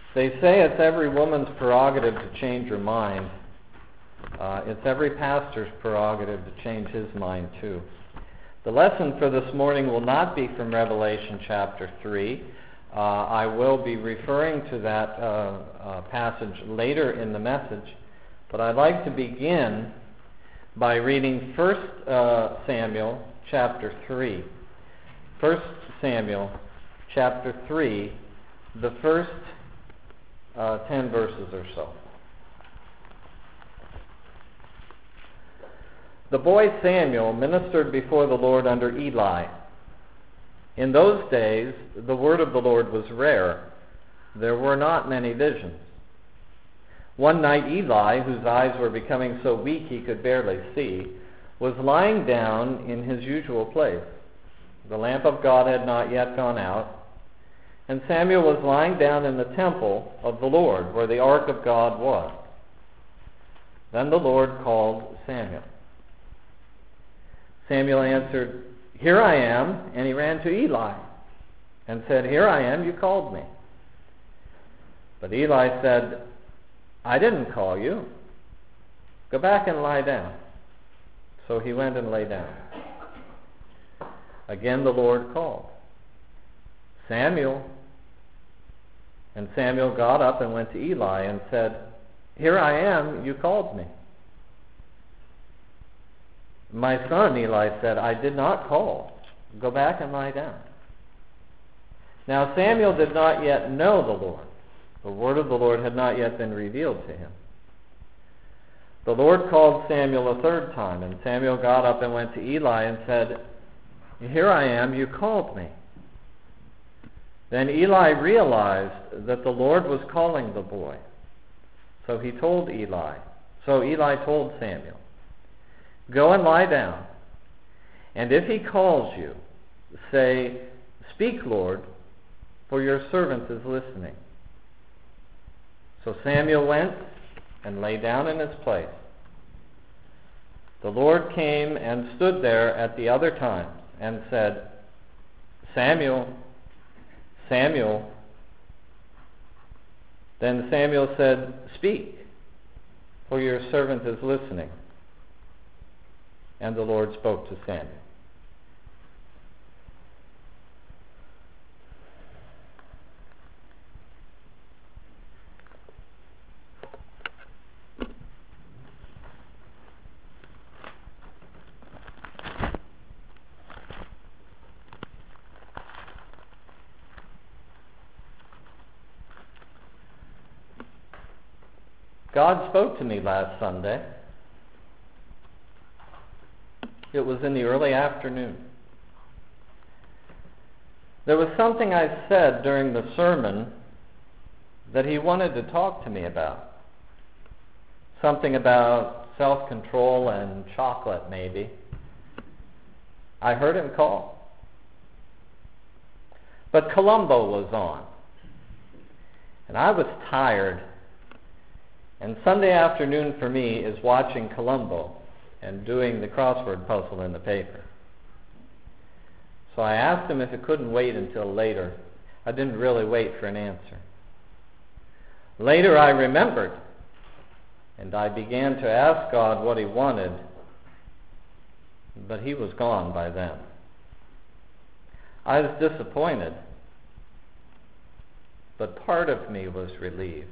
They say it's every woman's prerogative to change her mind. It's every pastor's prerogative to change his mind too. The lesson for this morning will not be from Revelation chapter 3. I will be referring to that passage later in the message, but I'd like to begin by reading 1 Samuel chapter 3. 1 Samuel chapter 3, the first 10 verses or so. The boy Samuel ministered before the Lord under Eli. In those days, the word of the Lord was rare. There were not many visions. One night Eli, whose eyes were becoming so weak he could barely see, was lying down in his usual place. The lamp of God had not yet gone out, and Samuel was lying down in the temple of the Lord, where the ark of God was. Then the Lord called Samuel. Samuel answered, "Here I am," and he ran to Eli and said, "Here I am, you called me." But Eli said, "I didn't call you. Go back and lie down." So he went and lay down. Again the Lord called, "Samuel." And Samuel got up and went to Eli and said, "Here I am, you called me." "My son," Eli said, "I did not call. Go back and lie down." Now Samuel did not yet know the Lord. The word of the Lord had not yet been revealed to him. The Lord called Samuel a third time, and Samuel got up and went to Eli and said, "Here I am, you called me." Then Eli realized that the Lord was calling the boy. So Eli told Samuel, "Go and lie down, and if he calls you, say, 'Speak, Lord, for your servant is listening.'" So Samuel went and lay down in his place. The Lord came and stood there at the other times and said, "Samuel, Samuel." Then Samuel said, "Speak, for your servant is listening." And the Lord spoke to Samuel. God spoke to me last Sunday. It was in the early afternoon. There was something I said during the sermon that he wanted to talk to me about. Something about self-control and chocolate, maybe. I heard him call. But Columbo was on. And I was tired. And Sunday afternoon for me is watching Columbo and doing the crossword puzzle in the paper. So I asked him if it couldn't wait until later. I didn't really wait for an answer. Later I remembered, and I began to ask God what he wanted, but he was gone by then. I was disappointed, but part of me was relieved.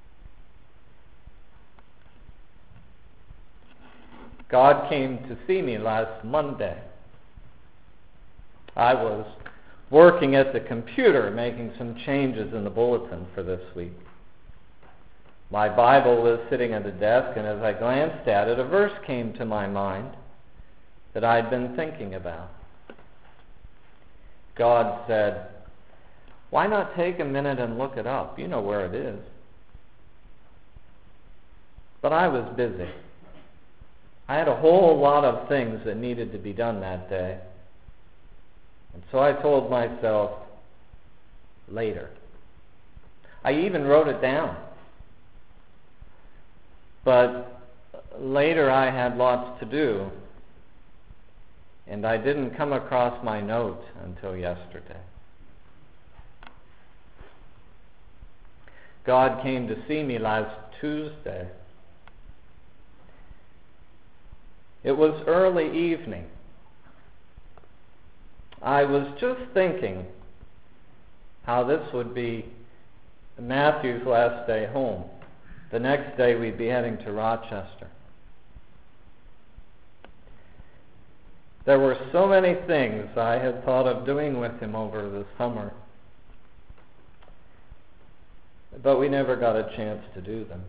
God came to see me last Monday. I was working at the computer, making some changes in the bulletin for this week. My Bible was sitting at the desk, and as I glanced at it, a verse came to my mind that I'd been thinking about. God said, "Why not take a minute and look it up? You know where it is." But I was busy. I had a whole lot of things that needed to be done that day. And so I told myself, later. I even wrote it down. But later I had lots to do, and I didn't come across my note until yesterday. God came to see me last Tuesday. It was early evening. I was just thinking how this would be Matthew's last day home. The next day we'd be heading to Rochester. There were so many things I had thought of doing with him over the summer, but we never got a chance to do them.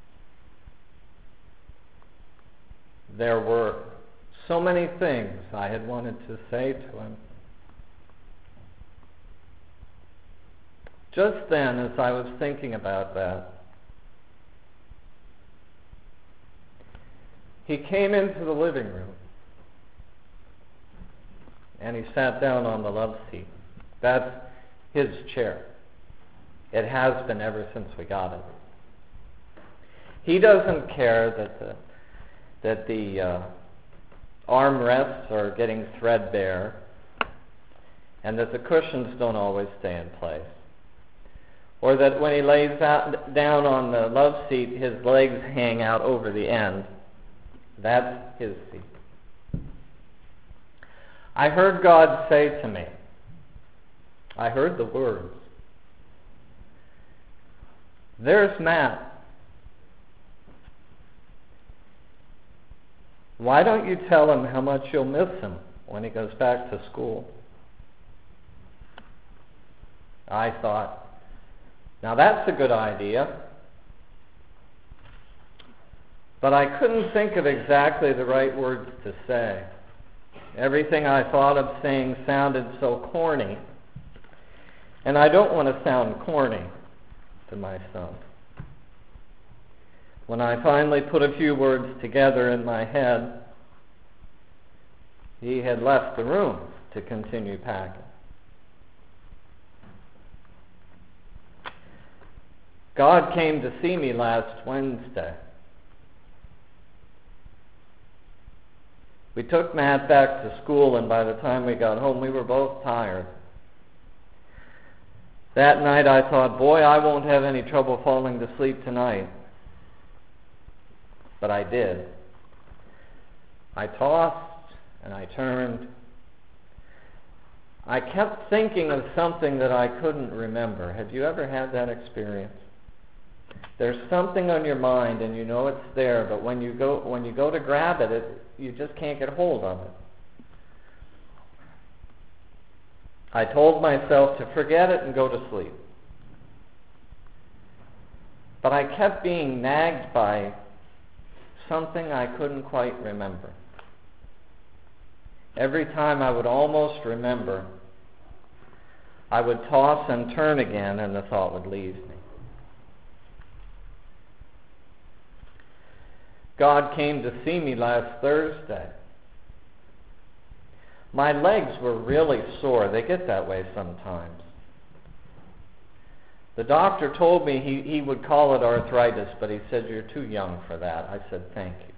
There were so many things I had wanted to say to him. Just then, as I was thinking about that, he came into the living room and he sat down on the love seat. That's his chair. It has been ever since we got it. He doesn't care that the armrests are getting threadbare and that the cushions don't always stay in place. Or that when he lays down on the love seat, his legs hang out over the end. That's his seat. I heard God say to me, I heard the words, "There's Matt. Why don't you tell him how much you'll miss him when he goes back to school?" I thought, now that's a good idea. But I couldn't think of exactly the right words to say. Everything I thought of saying sounded so corny. And I don't want to sound corny to my son. When I finally put a few words together in my head, he had left the room to continue packing. God came to see me last Wednesday. We took Matt back to school, and by the time we got home, we were both tired. That night I thought, boy, I won't have any trouble falling to sleep tonight. But I did. I tossed and I turned. I kept thinking of something that I couldn't remember. Have you ever had that experience? There's something on your mind and you know it's there, but when you go to grab it, you just can't get hold of it. I told myself to forget it and go to sleep. But I kept being nagged by something I couldn't quite remember. Every time I would almost remember, I would toss and turn again and the thought would leave me. God came to see me last Thursday. My legs were really sore. They get that way sometimes. The doctor told me he would call it arthritis, but he said, "You're too young for that." I said, "Thank you."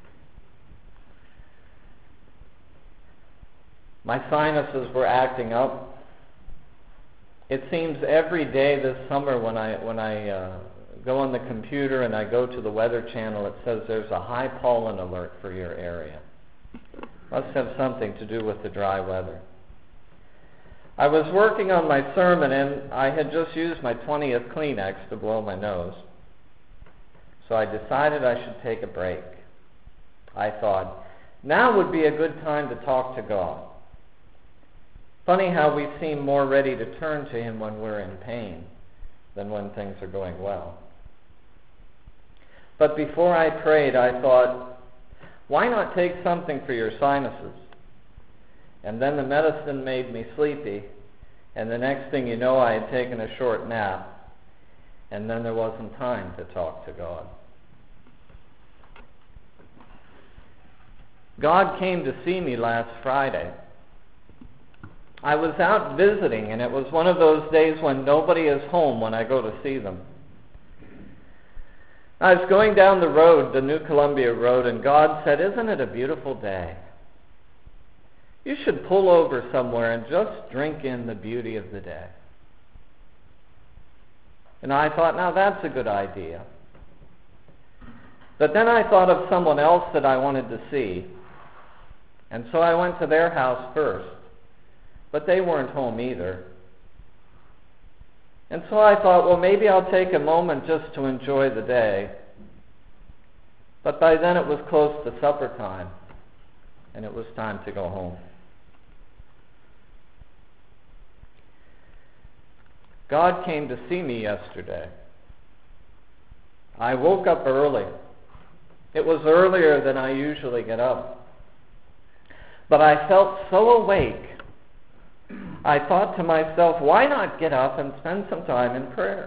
My sinuses were acting up. It seems every day this summer when I go on the computer and I go to the Weather Channel, it says there's a high pollen alert for your area. Must have something to do with the dry weather. I was working on my sermon and I had just used my 20th Kleenex to blow my nose. So I decided I should take a break. I thought, now would be a good time to talk to God. Funny how we seem more ready to turn to Him when we're in pain than when things are going well. But before I prayed, I thought, why not take something for your sinuses? And then the medicine made me sleepy, and the next thing you know, I had taken a short nap, and then there wasn't time to talk to God. God came to see me last Friday. I was out visiting, and it was one of those days when nobody is home when I go to see them. I was going down the road, the New Columbia Road, and God said, "Isn't it a beautiful day? You should pull over somewhere and just drink in the beauty of the day." And I thought, now that's a good idea. But then I thought of someone else that I wanted to see. And so I went to their house first. But they weren't home either. And so I thought, well, maybe I'll take a moment just to enjoy the day. But by then it was close to supper time, and it was time to go home. God came to see me yesterday. I woke up early. It was earlier than I usually get up. But I felt so awake, I thought to myself, why not get up and spend some time in prayer?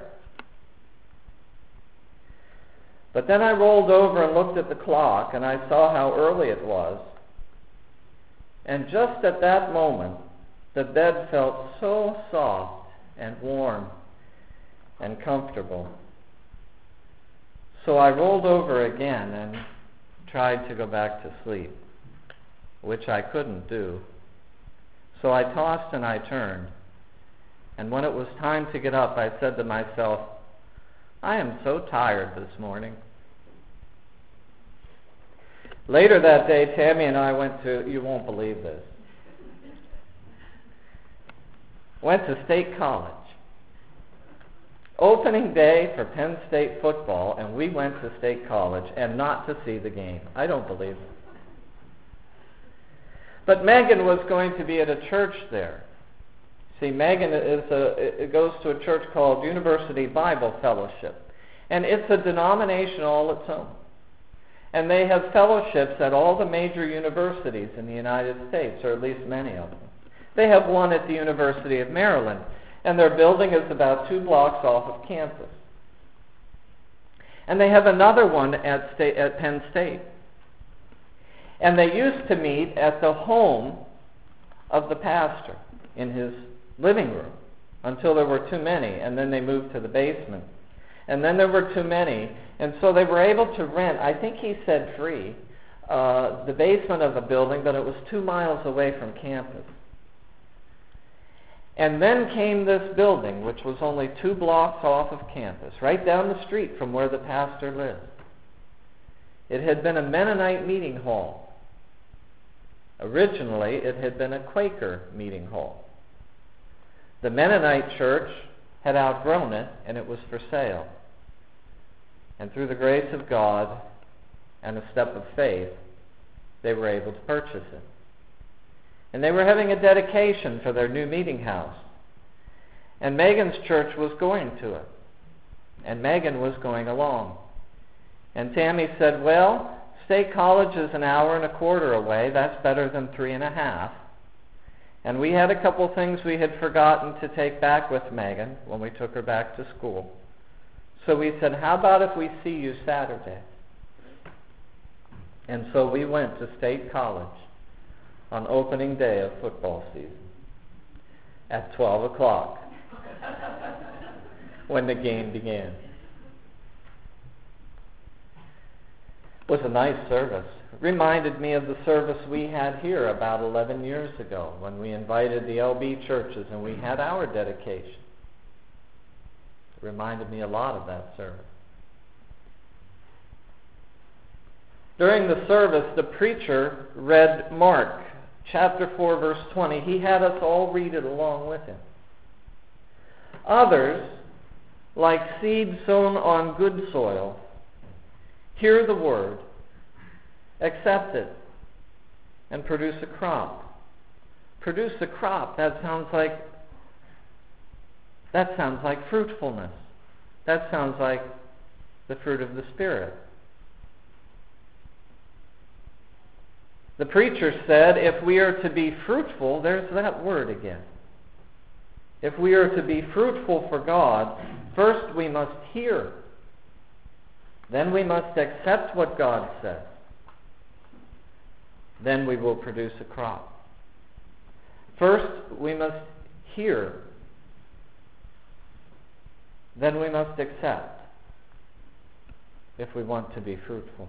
But then I rolled over and looked at the clock, and I saw how early it was. And just at that moment, the bed felt so soft and warm and comfortable. So I rolled over again and tried to go back to sleep, which I couldn't do. So I tossed and I turned. And when it was time to get up, I said to myself, I am so tired this morning. Later that day, Tammy and I went to, you won't believe this, went to State College. Opening day for Penn State football, and we went to State College, and not to see the game. I don't believe it. But Megan was going to be at a church there. See, Megan goes to a church called University Bible Fellowship, and it's a denomination all its own. And they have fellowships at all the major universities in the United States, or at least many of them. They have one at the University of Maryland, and their building is about 2 blocks off of campus. And they have another one at Penn State. And they used to meet at the home of the pastor in his living room until there were too many, and then they moved to the basement. And then there were too many, and so they were able to rent, I think he said free, the basement of the building, but it was 2 miles away from campus. And then came this building, which was only 2 blocks off of campus, right down the street from where the pastor lived. It had been a Mennonite meeting hall. Originally, it had been a Quaker meeting hall. The Mennonite church had outgrown it, and it was for sale. And through the grace of God and a step of faith, they were able to purchase it. And they were having a dedication for their new meeting house. And Megan's church was going to it. And Megan was going along. And Tammy said, well, State College is 1.25 hours away. That's better than 3.5. And we had a couple things we had forgotten to take back with Megan when we took her back to school. So we said, how about if we see you Saturday? And so we went to State College on opening day of football season at 12 o'clock when the game began. It was a nice service. It reminded me of the service we had here about 11 years ago when we invited the LB churches and we had our dedication. It reminded me a lot of that service. During the service, the preacher read Mark chapter 4, verse 20. He had us all read it along with him. Others, like seed sown on good soil, hear the word, accept it, and produce a crop. Produce a crop, that sounds like fruitfulness. That sounds like the fruit of the Spirit. The preacher said, if we are to be fruitful, there's that word again. If we are to be fruitful for God, first we must hear. Then we must accept what God says. Then we will produce a crop. First, we must hear. Then we must accept if we want to be fruitful.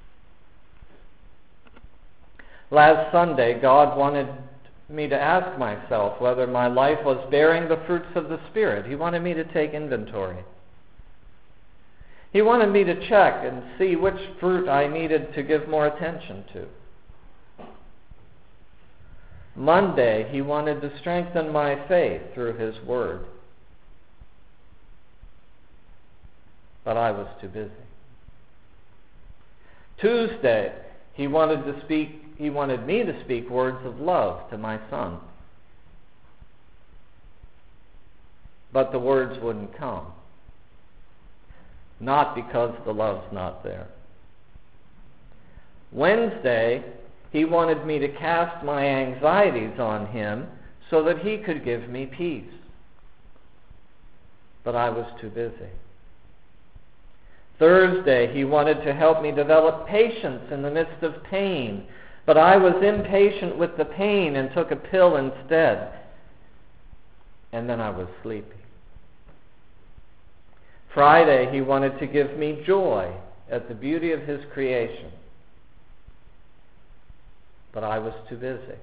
Last Sunday, God wanted me to ask myself whether my life was bearing the fruits of the Spirit. He wanted me to take inventory. He wanted me to check and see which fruit I needed to give more attention to. Monday, he wanted to strengthen my faith through his word. But I was too busy. Tuesday, he wanted me to speak words of love to my son. But the words wouldn't come. Not because the love's not there. Wednesday, he wanted me to cast my anxieties on him so that he could give me peace. But I was too busy. Thursday, he wanted to help me develop patience in the midst of pain, but I was impatient with the pain and took a pill instead. And then I was sleepy. Friday, he wanted to give me joy at the beauty of his creation, but I was too busy.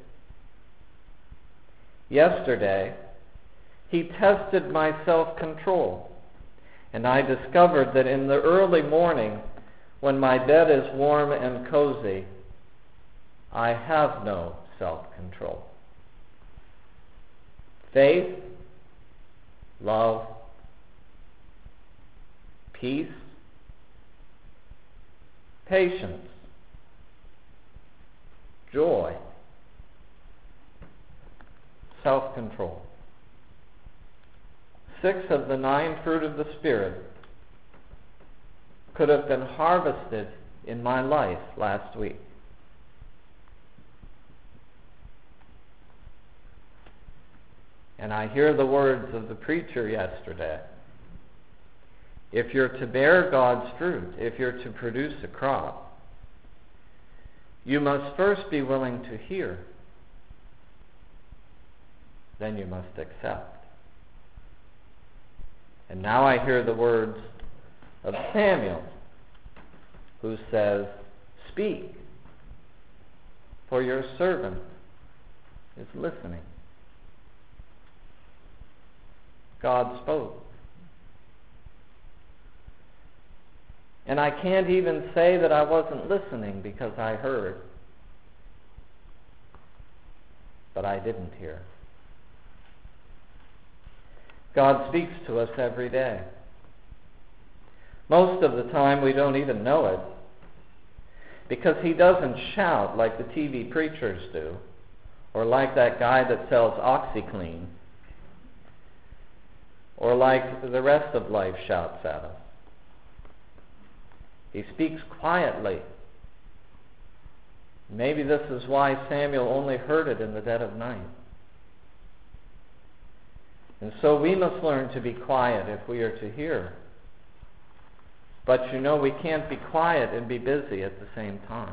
Yesterday, he tested my self-control, and I discovered that in the early morning, when my bed is warm and cozy, I have no self-control. Faith, love, peace, patience, joy, self-control. 6 of the 9 fruit of the Spirit could have been harvested in my life last week. And I hear the words of the preacher yesterday. If you're to bear God's fruit, if you're to produce a crop, you must first be willing to hear. Then you must accept. And now I hear the words of Samuel, who says, "Speak, for your servant is listening." God spoke. And I can't even say that I wasn't listening because I heard. But I didn't hear. God speaks to us every day. Most of the time we don't even know it, because he doesn't shout like the TV preachers do, or like that guy that sells OxyClean, or like the rest of life shouts at us. He speaks quietly. Maybe this is why Samuel only heard it in the dead of night. And so we must learn to be quiet if we are to hear. But you know, we can't be quiet and be busy at the same time.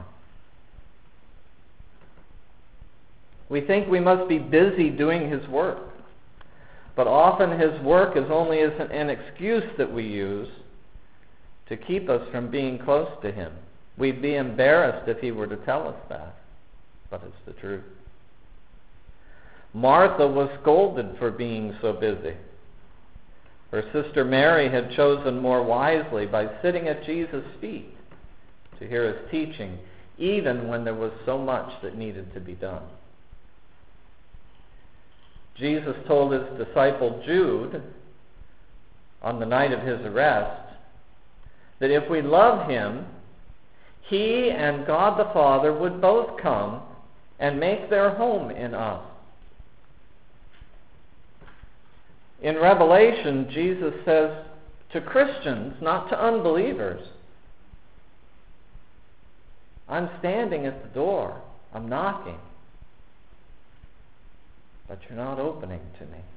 We think we must be busy doing his work. But often his work is only an excuse that we use to keep us from being close to him. We'd be embarrassed if he were to tell us that, but it's the truth. Martha was scolded for being so busy. Her sister Mary had chosen more wisely by sitting at Jesus' feet to hear his teaching, even when there was so much that needed to be done. Jesus told his disciple Jude on the night of his arrest that if we love him, he and God the Father would both come and make their home in us. In Revelation, Jesus says to Christians, not to unbelievers, I'm standing at the door, I'm knocking, but you're not opening to me.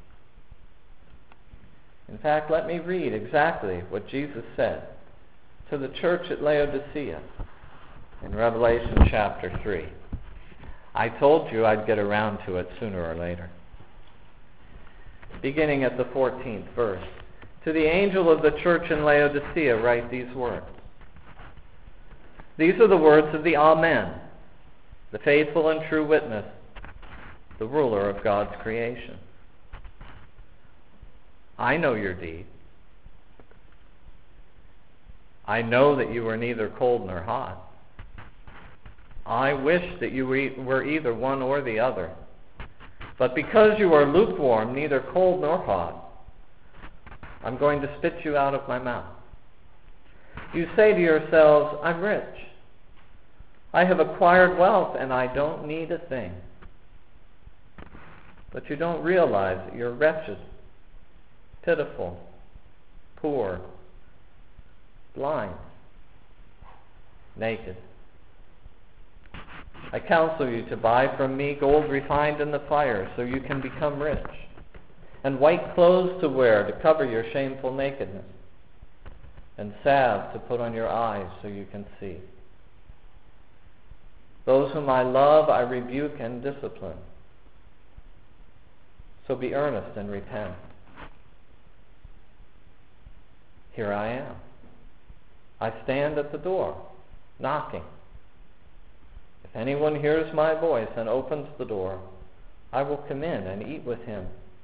In fact, let me read exactly what Jesus said to the church at Laodicea in Revelation chapter 3. I told you I'd get around to it sooner or later. Beginning at the 14th verse. To the angel of the church in Laodicea write these words. These are the words of the Amen, the faithful and true witness, the ruler of God's creation. I know your deeds. I know that you were neither cold nor hot. I wish that you were either one or the other. But because you are lukewarm, neither cold nor hot, I'm going to spit you out of my mouth. You say to yourselves, I'm rich. I have acquired wealth and I don't need a thing. But you don't realize that you're wretched, pitiful, poor, blind, naked. I counsel you to buy from me gold refined in the fire so you can become rich, and white clothes to wear to cover your shameful nakedness, and salve to put on your eyes so you can see. Those whom I love I rebuke and discipline. So be earnest and repent. Here I am. I stand at the door, knocking. If anyone hears my voice and opens the door, I will come in and eat with him,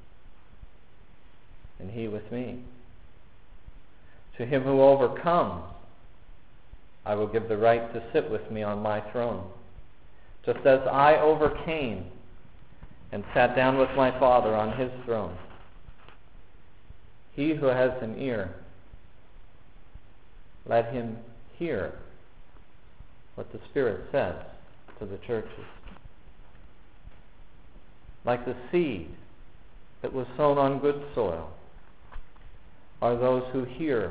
and he with me. To him who overcomes, I will give the right to sit with me on my throne, just as I overcame and sat down with my Father on his throne. He who has an ear, let him hear what the Spirit says to the churches. Like the seed that was sown on good soil are those who hear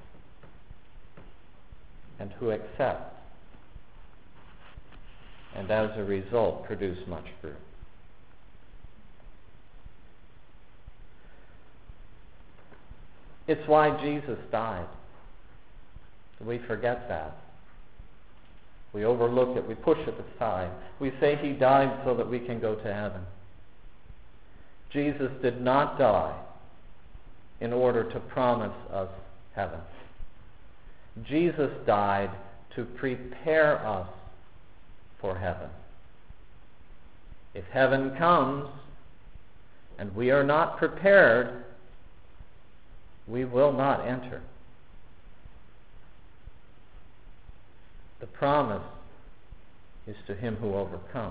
and who accept, and as a result produce much fruit. It's why Jesus died. We forget that. We overlook it. We push it aside. We say he died so that we can go to heaven. Jesus did not die in order to promise us heaven. Jesus died to prepare us for heaven. If heaven comes and we are not prepared, we will not enter. The promise is to him who overcomes.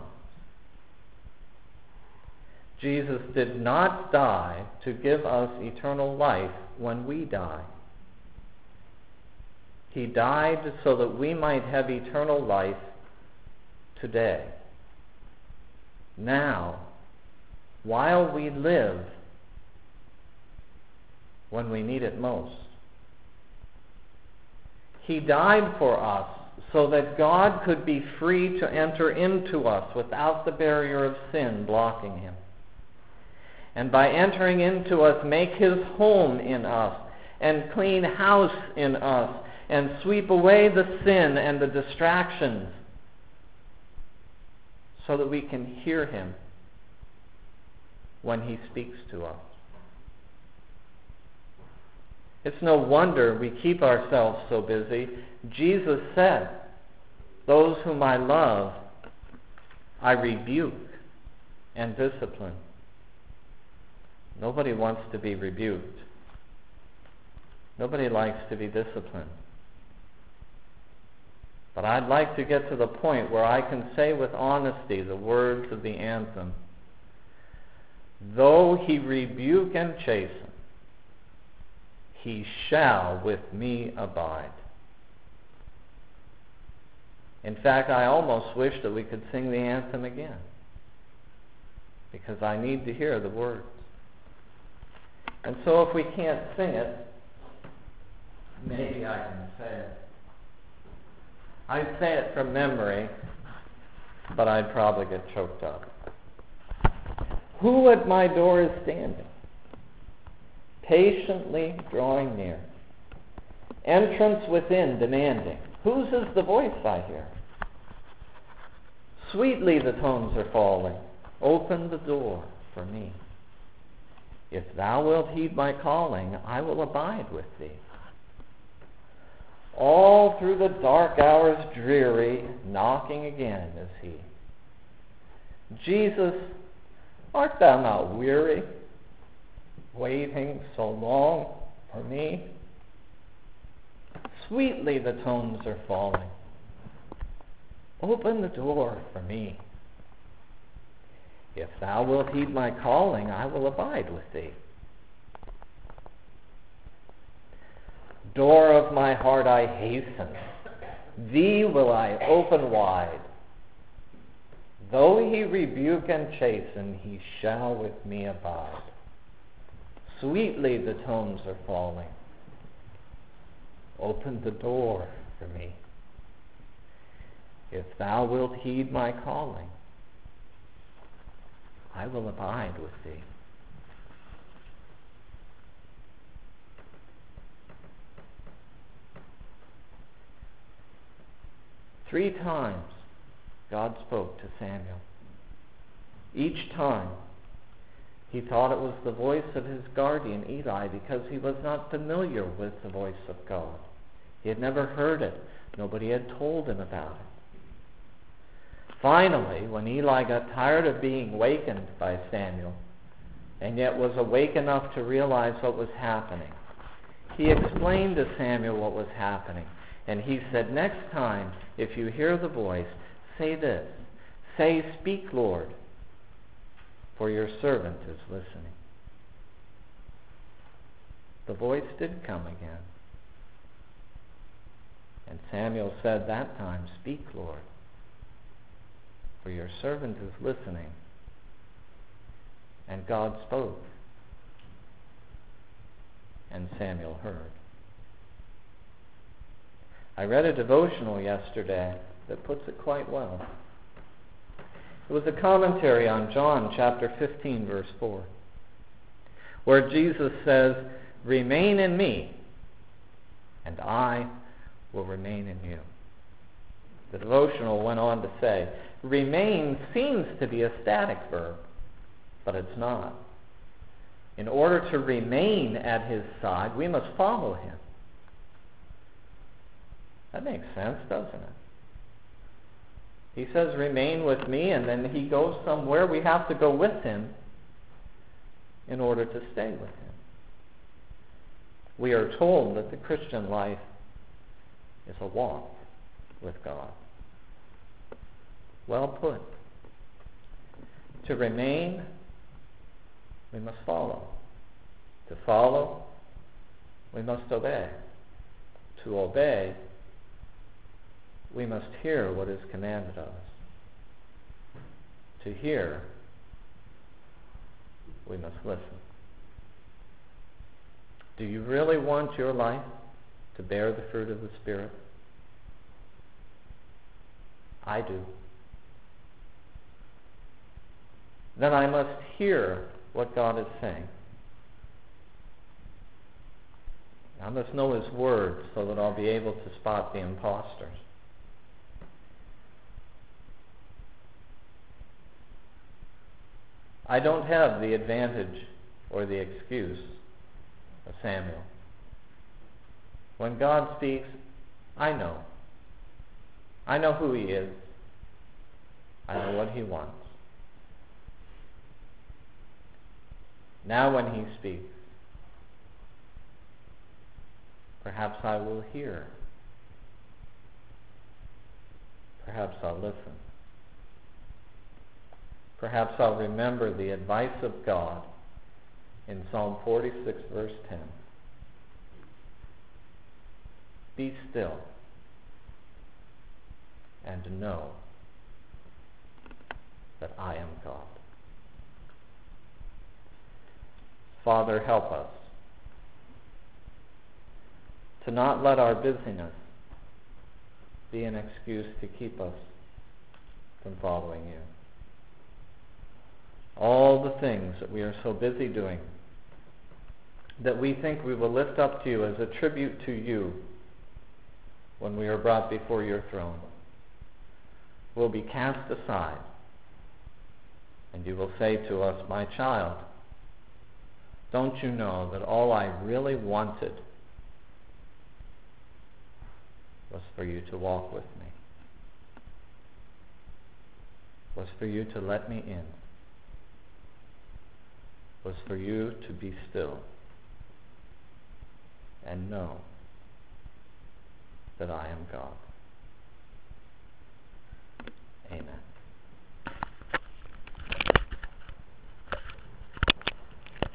Jesus did not die to give us eternal life when we die. He died so that we might have eternal life today, now, while we live, when we need it most. He died for us so that God could be free to enter into us without the barrier of sin blocking him. And by entering into us, make his home in us, and clean house in us, and sweep away the sin and the distractions so that we can hear him when he speaks to us. It's no wonder we keep ourselves so busy. Jesus said, those whom I love, I rebuke and discipline. Nobody wants to be rebuked. Nobody likes to be disciplined. But I'd like to get to the point where I can say with honesty the words of the anthem, though he rebuke and chasten, he shall with me abide. In fact, I almost wish that we could sing the anthem again, because I need to hear the words. And so if we can't sing it, maybe I can say it. I'd say it from memory, but I'd probably get choked up. Who at my door is standing, patiently drawing near, entrance within demanding? Whose is the voice I hear? Sweetly the tones are falling, open the door for me. If thou wilt heed my calling, I will abide with thee. All through the dark hours dreary, knocking again is he. Jesus, art thou not weary, waiting so long for me? Sweetly the tones are falling. Open the door for me. If thou wilt heed my calling, I will abide with thee. Door of my heart I hasten, thee will I open wide. Though he rebuke and chasten, he shall with me abide. Sweetly the tones are falling. Open the door for me. If thou wilt heed my calling, I will abide with thee. Three times God spoke to Samuel. Each time he thought it was the voice of his guardian Eli because he was not familiar with the voice of God. He had never heard it. Nobody had told him about it. Finally, when Eli got tired of being wakened by Samuel, and yet was awake enough to realize what was happening, he explained to Samuel what was happening. And he said, next time, if you hear the voice, say this. Say, speak, Lord, for your servant is listening. The voice did come again. And Samuel said that time, speak, Lord, for your servant is listening. And God spoke. And Samuel heard. I read a devotional yesterday that puts it quite well. It was a commentary on John chapter 15, verse 4, where Jesus says, remain in me, and I will remain in you. The devotional went on to say, remain seems to be a static verb, but it's not. In order to remain at his side, we must follow him. That makes sense, doesn't it? He says, remain with me, and then he goes somewhere. We have to go with him in order to stay with him. We are told that the Christian life is a walk with God. Well put. To remain, we must follow. To follow, we must obey. To obey, we must hear what is commanded of us. To hear, we must listen. Do you really want your life to bear the fruit of the Spirit? I do. Then I must hear what God is saying. I must know his word so that I'll be able to spot the imposters. I don't have the advantage or the excuse of Samuel. When God speaks, I know. I know who he is. I know what he wants. Now when he speaks, perhaps I will hear. Perhaps I'll listen. Perhaps I'll remember the advice of God in Psalm 46, verse 10. Be still and know that I am God. Father, help us to not let our busyness be an excuse to keep us from following you. All the things that we are so busy doing that we think we will lift up to you as a tribute to you when we are brought before your throne will be cast aside, and you will say to us, my child, don't you know that all I really wanted was for you to walk with me, was for you to let me in, was for you to be still and know that I am God.